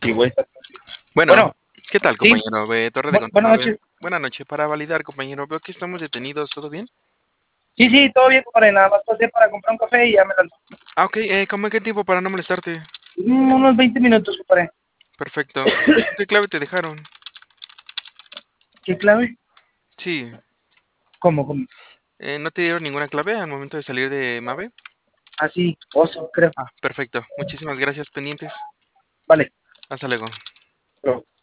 sí, güey. Bueno, Bueno, ¿qué tal, sí, compañero? Torre de control. buenas A ver, noches. buenas noches. Para validar, compañero, veo que estamos detenidos. ¿Todo bien? Sí, sí, todo bien, compadre. Nada más pasé para comprar un café y ya me lanzo. Ah, ok. ¿Cómo en qué tiempo para no molestarte? Unos 20 minutos, compadre. Perfecto. ¿Qué clave te dejaron? ¿Qué clave? Sí. ¿Cómo? ¿No te dieron ninguna clave al momento de salir de Mave? Ah, sí, oso, creo. Ah, perfecto. Muchísimas gracias, pendientes. Vale. Hasta luego. Pero